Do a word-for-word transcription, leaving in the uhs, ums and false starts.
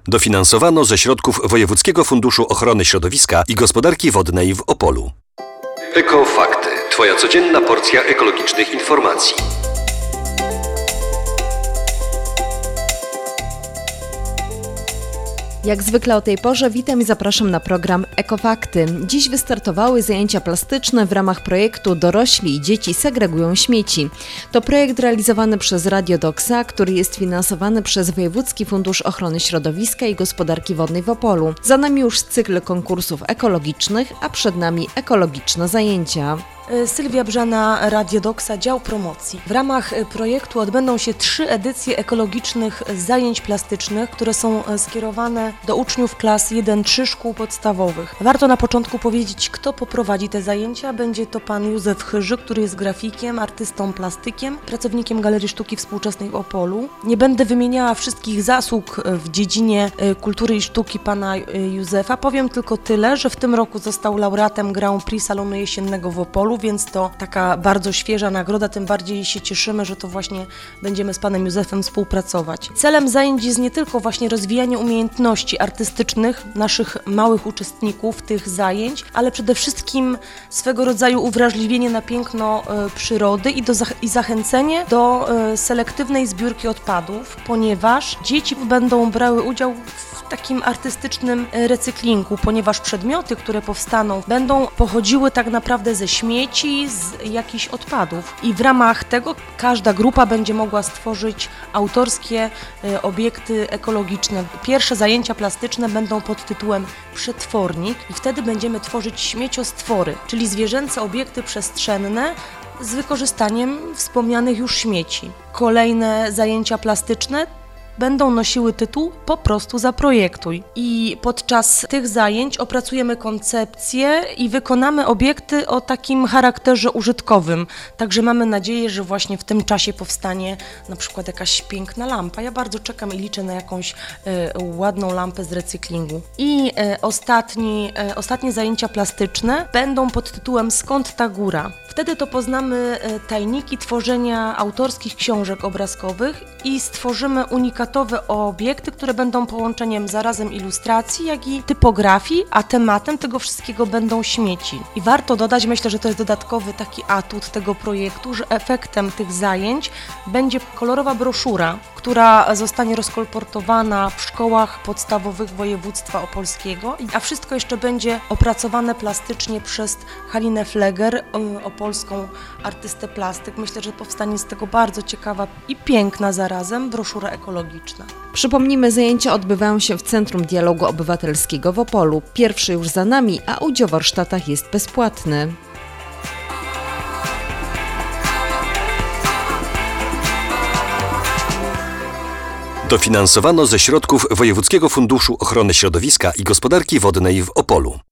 Dofinansowano ze środków Wojewódzkiego Funduszu Ochrony Środowiska i Gospodarki Wodnej w Opolu. Ekofakty. Twoja codzienna porcja ekologicznych informacji. Jak zwykle o tej porze witam i zapraszam na program Ekofakty. Dziś wystartowały zajęcia plastyczne w ramach projektu Dorośli i dzieci segregują śmieci. To projekt realizowany przez Radio Doksa, który jest finansowany przez Wojewódzki Fundusz Ochrony Środowiska i Gospodarki Wodnej w Opolu. Za nami już cykl konkursów ekologicznych, a przed nami ekologiczne zajęcia. Sylwia Brzana, Radio Doksa, dział promocji. W ramach projektu odbędą się trzy edycje ekologicznych zajęć plastycznych, które są skierowane do uczniów klas jeden trzy szkół podstawowych. Warto na początku powiedzieć, kto poprowadzi te zajęcia. Będzie to pan Józef Chyży, który jest grafikiem, artystą plastykiem, pracownikiem Galerii Sztuki Współczesnej w Opolu. Nie będę wymieniała wszystkich zasług w dziedzinie kultury i sztuki pana Józefa. Powiem tylko tyle, że w tym roku został laureatem Grand Prix Salonu Jesiennego w Opolu, więc to taka bardzo świeża nagroda, tym bardziej się cieszymy, że to właśnie będziemy z panem Józefem współpracować. Celem zajęć jest nie tylko właśnie rozwijanie umiejętności artystycznych naszych małych uczestników tych zajęć, ale przede wszystkim swego rodzaju uwrażliwienie na piękno y, przyrody i, do, i zachęcenie do y, selektywnej zbiórki odpadów, ponieważ dzieci będą brały udział w takim artystycznym recyklingu, ponieważ przedmioty, które powstaną, będą pochodziły tak naprawdę ze śmieci, z jakichś odpadów. I w ramach tego każda grupa będzie mogła stworzyć autorskie y, obiekty ekologiczne. Pierwsze zajęcia plastyczne będą pod tytułem Przetwornik i wtedy będziemy tworzyć śmieciostwory, czyli zwierzęce obiekty przestrzenne z wykorzystaniem wspomnianych już śmieci. Kolejne zajęcia plastyczne będą nosiły tytuł Po prostu zaprojektuj. I podczas tych zajęć opracujemy koncepcję i wykonamy obiekty o takim charakterze użytkowym. Także mamy nadzieję, że właśnie w tym czasie powstanie na przykład jakaś piękna lampa. Ja bardzo czekam i liczę na jakąś e, ładną lampę z recyklingu. I e, ostatni, e, ostatnie zajęcia plastyczne będą pod tytułem Skąd ta góra? Wtedy to poznamy e, tajniki tworzenia autorskich książek obrazkowych i stworzymy unikatowe obiekty, które będą połączeniem zarazem ilustracji, jak i typografii, a tematem tego wszystkiego będą śmieci. I warto dodać, myślę, że to jest dodatkowy taki atut tego projektu, że efektem tych zajęć będzie kolorowa broszura, która zostanie rozkolportowana w szkołach podstawowych województwa opolskiego, a wszystko jeszcze będzie opracowane plastycznie przez Halinę Fleger, opolską artystę plastyk. Myślę, że powstanie z tego bardzo ciekawa i piękna zarazem broszura ekologiczna. Przypomnijmy, zajęcia odbywają się w Centrum Dialogu Obywatelskiego w Opolu. Pierwszy już za nami, a udział w warsztatach jest bezpłatny. Dofinansowano ze środków Wojewódzkiego Funduszu Ochrony Środowiska i Gospodarki Wodnej w Opolu.